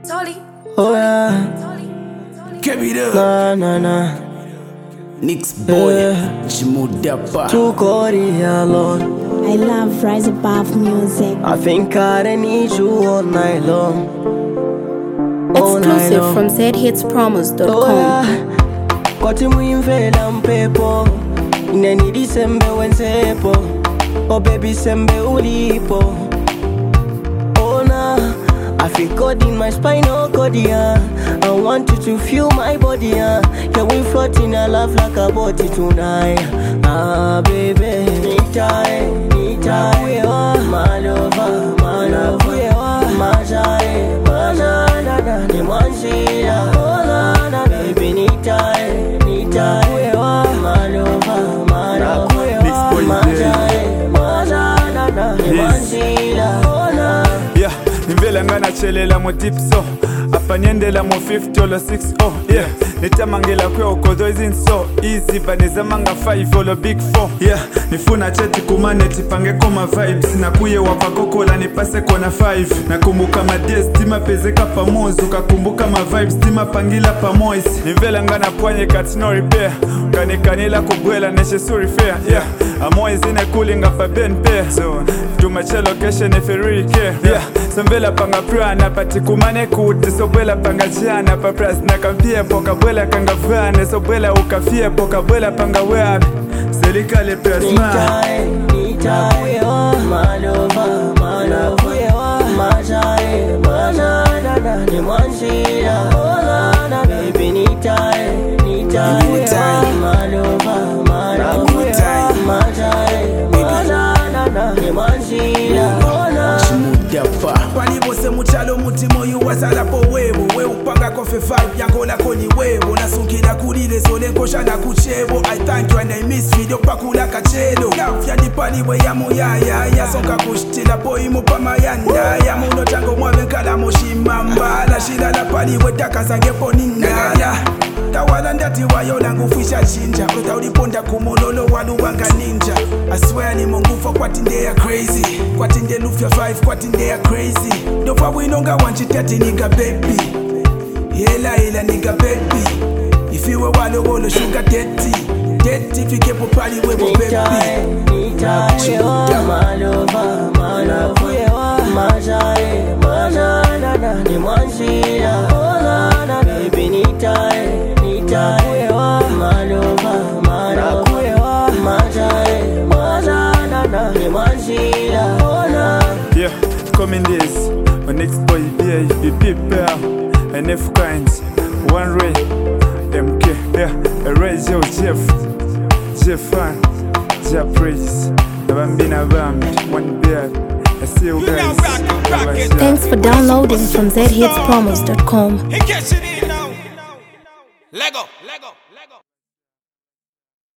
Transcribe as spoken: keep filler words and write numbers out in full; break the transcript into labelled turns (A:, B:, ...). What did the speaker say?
A: Tolly.
B: Oh yeah.
C: Give it up.
B: Nah, nah, nah.
C: Nix boy.
B: Yeah.
C: Chimudapa.
B: Too Korea, Lord.
D: I love Rise Above music.
B: I think I need you all night long. All night
E: Exclusive
B: long.
E: from z hits promos dot com.
B: Oh yeah. Kwati muimvela mpepo. Ineni disembe wensepo. Oh baby sembe ulipo. Oh nah. I feel God in my spinal cord, yeah. I want you to feel my body, yeah. Yeah, we floating a love like a body tonight. Ah, baby. Nitai, nitai, my lover, my lover, my jai, my jai, ni mwanjia, oh na na, baby. Nitai, nitai, my lover, my lover, my jai, my jai, ni mwanjia, oh na.
F: Yeah, nimvela ngana chelela mo deep so apa nyendela mo fifty olo six oh yeah nitamangela kwe okodo isn't so easy but nizamanga five olo big four yeah nifuna cheti kumaneti pange koma vibes na kuye wapa kokola nipase kona five nakumbuka ma days tima pezeka pamozo kakumbuka ma vibes tima pangila pamoise nimvela ngana pwanye kat no repair kanikanila kubwela neshe suri fair yeah amoise ine cooling up a ben pair so to my location if you really care yeah Sambela panga prana pati kumane kuti sobela panga chiana pa pras na kampie poka bwela kanga fane sobela ukafie poka bwela panga weapi selikale plasma
B: Nitai, nitai, my lover, my lover, my jai, my jai, ni mwanjia, oh na na, baby. Nitai, nitai, my lover, my lover, my jai, my jai, ni mwanjia, oh na.
C: Palibose muchalo mutimo yu wasala po webo. We upanga kofe five yango la koni webo. Nasukila kulile sole nkosha na kuchebo. I thank you and I miss video pakula kachelo. Gafya di paliwe ya moyaya. Ya sonka kushtila po imu pa mayanda. Ya muno chango mwawe nkala moshimamba. La shila la paliwe takasange po ningala. Tawala ndati wayo langu fisha chinja. Uta uliponda kumololo waluwanga ninja. I swear ni mungu kwa tinde ya crazy. Kwa tinde lufya five kwa tinde ya crazy. Dofa winonga wanchitati nigga baby. Yela ila nigga baby. If you were walo wolo sugar daddy. Daddy fike popali webo baby.
B: Nitai, my lover, my lover, my jai, my jai, ni mwanjia, oh na na, baby. Nitai, nitai, my lover, my lover, my jai, my jai, ni mwanjia, oh na.
F: yeah coming days my next boy be be people and if kind one ray M K yeah a raise your Jeff Jeff fan Jeff praise Bambina Bam one beer I see you guys.
E: Thanks for downloading from z hits promos dot com.
G: He gets it in now. Lego, Lego, Lego.